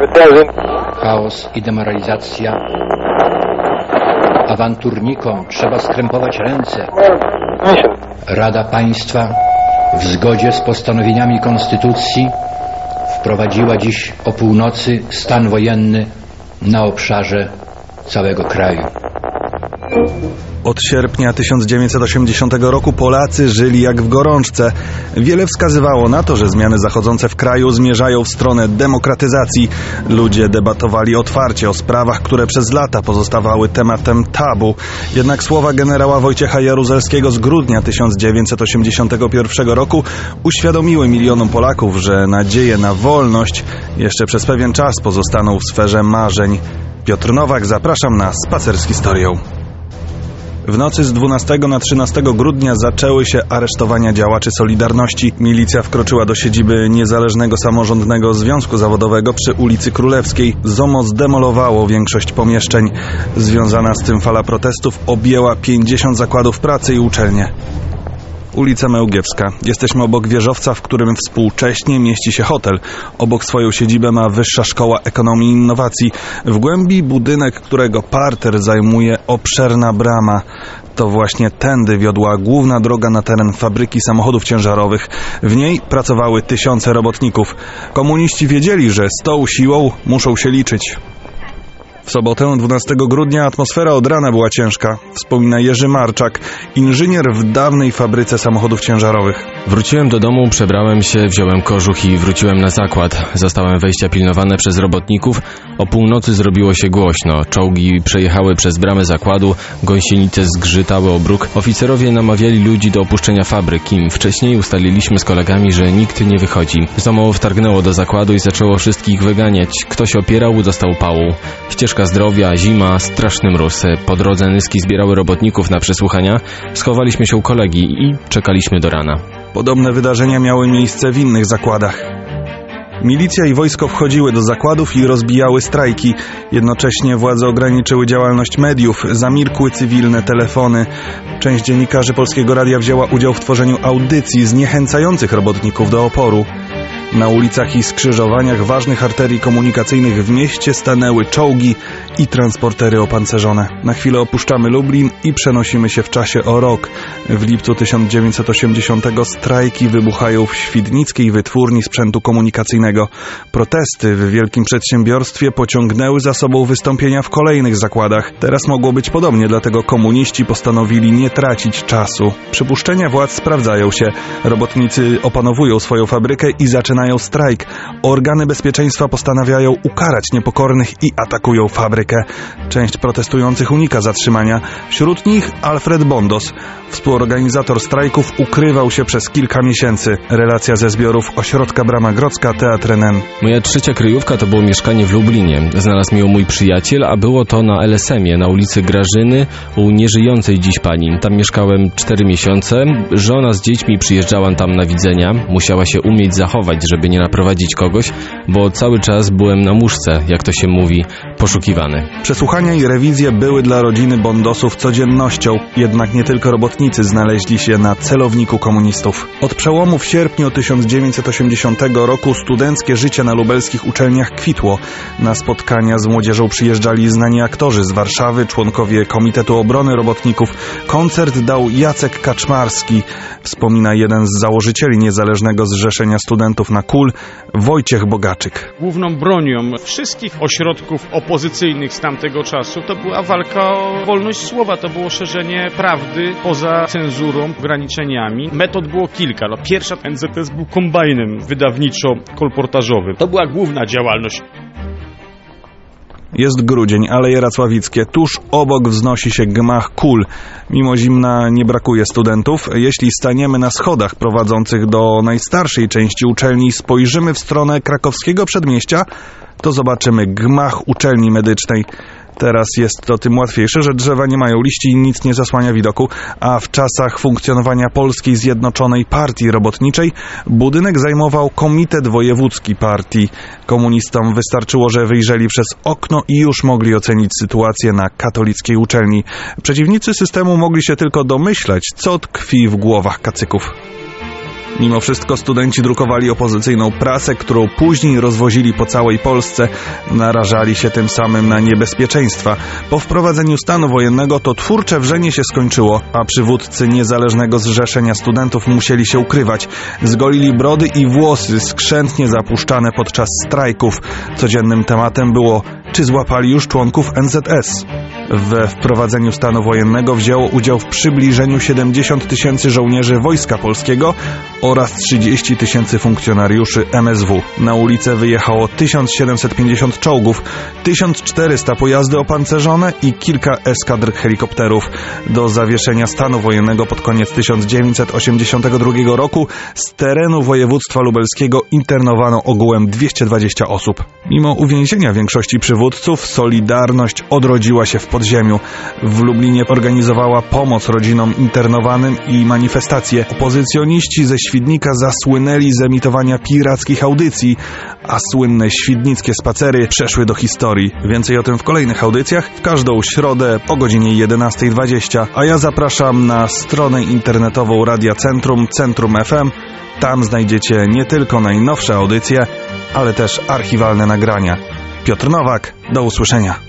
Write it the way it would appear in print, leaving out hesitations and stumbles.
Chaos i demoralizacja. Awanturnikom trzeba skrępować ręce. Rada Państwa w zgodzie z postanowieniami Konstytucji wprowadziła dziś o północy stan wojenny na obszarze całego kraju. Od sierpnia 1980 roku Polacy żyli jak w gorączce. Wiele wskazywało na to, że zmiany zachodzące w kraju zmierzają w stronę demokratyzacji. Ludzie debatowali otwarcie o sprawach, które przez lata pozostawały tematem tabu. Jednak słowa generała Wojciecha Jaruzelskiego z grudnia 1981 roku uświadomiły milionom Polaków, że nadzieje na wolność jeszcze przez pewien czas pozostaną w sferze marzeń. Piotr Nowak, zapraszam na spacer z historią. W nocy z 12 na 13 grudnia zaczęły się aresztowania działaczy Solidarności. Milicja wkroczyła do siedziby Niezależnego Samorządnego Związku Zawodowego przy ulicy Królewskiej. ZOMO zdemolowało większość pomieszczeń. Związana z tym fala protestów objęła 50 zakładów pracy i uczelnie. Ulica Mełgiewska. Jesteśmy obok wieżowca, w którym współcześnie mieści się hotel. Obok swoją siedzibę ma Wyższa Szkoła Ekonomii i Innowacji. W głębi budynek, którego parter zajmuje obszerna brama. To właśnie tędy wiodła główna droga na teren fabryki samochodów ciężarowych. W niej pracowały tysiące robotników. Komuniści wiedzieli, że z tą siłą muszą się liczyć. W sobotę 12 grudnia atmosfera od rana była ciężka, wspomina Jerzy Marczak, inżynier w dawnej fabryce samochodów ciężarowych. Wróciłem do domu, przebrałem się, wziąłem kożuch i wróciłem na zakład. Zostałem wejścia pilnowane przez robotników. O północy zrobiło się głośno. Czołgi przejechały przez bramę zakładu, gąsienice zgrzytały o bruk. Oficerowie namawiali ludzi do opuszczenia fabryki. Wcześniej ustaliliśmy z kolegami, że nikt nie wychodzi. ZOMO wtargnęło do zakładu i zaczęło wszystkich wyganiać. Kto się opierał, dostał pałą. Ścieżka zdrowia, zima, straszny mróz. Po drodze nyski zbierały robotników na przesłuchania. Schowaliśmy się u kolegi i czekaliśmy do rana. Podobne wydarzenia miały miejsce w innych zakładach. Milicja i wojsko wchodziły do zakładów i rozbijały strajki. Jednocześnie władze ograniczyły działalność mediów, zamilkły cywilne telefony. Część dziennikarzy Polskiego Radia wzięła udział w tworzeniu audycji zniechęcających robotników do oporu. Na ulicach i skrzyżowaniach ważnych arterii komunikacyjnych w mieście stanęły czołgi i transportery opancerzone. Na chwilę opuszczamy Lublin i przenosimy się w czasie o rok. W lipcu 1980 strajki wybuchają w Świdnickiej Wytwórni Sprzętu Komunikacyjnego. Protesty w wielkim przedsiębiorstwie pociągnęły za sobą wystąpienia w kolejnych zakładach. Teraz mogło być podobnie, dlatego komuniści postanowili nie tracić czasu. Przypuszczenia władz sprawdzają się. Robotnicy opanowują swoją fabrykę i zaczynają strajk. Organy bezpieczeństwa postanawiają ukarać niepokornych i atakują fabrykę. Część protestujących unika zatrzymania. Wśród nich Alfred Bondos. Współorganizator strajków ukrywał się przez kilka miesięcy. Relacja ze zbiorów Ośrodka Brama Grodzka, Teatr NN. Moja trzecia kryjówka to było mieszkanie w Lublinie. Znalazł mi ją mój przyjaciel, a było to na LSM-ie, na ulicy Grażyny, u nieżyjącej dziś pani. Tam mieszkałem 4 miesiące. Żona z dziećmi przyjeżdżała tam na widzenia. Musiała się umieć zachować, żeby nie naprowadzić kogoś, bo cały czas byłem na muszce, jak to się mówi, poszukiwany. Przesłuchania i rewizje były dla rodziny Bondosów codziennością, jednak nie tylko robotnicy znaleźli się na celowniku komunistów. Od przełomu w sierpniu 1980 roku studenckie życie na lubelskich uczelniach kwitło. Na spotkania z młodzieżą przyjeżdżali znani aktorzy z Warszawy, członkowie Komitetu Obrony Robotników. Koncert dał Jacek Kaczmarski, wspomina jeden z założycieli Niezależnego Zrzeszenia Studentów na KUL, Wojciech Bogaczyk. Główną bronią wszystkich ośrodków opozycyjnych z tamtego czasu to była walka o wolność słowa, to było szerzenie prawdy poza cenzurą, ograniczeniami. Metod było kilka. Pierwsza NZS był kombajnem wydawniczo-kolportażowym. To była główna działalność. Jest grudzień, Aleje Racławickie. Tuż obok wznosi się gmach KUL. Mimo zimna nie brakuje studentów. Jeśli staniemy na schodach prowadzących do najstarszej części uczelni i spojrzymy w stronę krakowskiego przedmieścia, to zobaczymy gmach uczelni medycznej. Teraz jest to tym łatwiejsze, że drzewa nie mają liści i nic nie zasłania widoku, a w czasach funkcjonowania Polskiej Zjednoczonej Partii Robotniczej budynek zajmował Komitet Wojewódzki Partii. Komunistom wystarczyło, że wyjrzeli przez okno i już mogli ocenić sytuację na katolickiej uczelni. Przeciwnicy systemu mogli się tylko domyślać, co tkwi w głowach kacyków. Mimo wszystko studenci drukowali opozycyjną prasę, którą później rozwozili po całej Polsce. Narażali się tym samym na niebezpieczeństwa. Po wprowadzeniu stanu wojennego to twórcze wrzenie się skończyło, a przywódcy niezależnego zrzeszenia studentów musieli się ukrywać. Zgolili brody i włosy, skrzętnie zapuszczane podczas strajków. Codziennym tematem było, czy złapali już członków NZS. We wprowadzeniu stanu wojennego wzięło udział w przybliżeniu 70 000 żołnierzy Wojska Polskiego oraz 30 000 funkcjonariuszy MSW. Na ulicę wyjechało 1750 czołgów, 1400 pojazdy opancerzone i kilka eskadr helikopterów. Do zawieszenia stanu wojennego pod koniec 1982 roku z terenu województwa lubelskiego internowano ogółem 220 osób. Mimo uwięzienia większości przywódców, Solidarność odrodziła się w podziemiu. W Lublinie organizowała pomoc rodzinom internowanym i manifestacje. Opozycjoniści ze Świdnika zasłynęli z emitowania pirackich audycji, a słynne świdnickie spacery przeszły do historii. Więcej o tym w kolejnych audycjach, w każdą środę o godzinie 11:20, a ja zapraszam na stronę internetową Radia Centrum, Centrum FM. Tam znajdziecie nie tylko najnowsze audycje, ale też archiwalne nagrania. Piotr Nowak, do usłyszenia.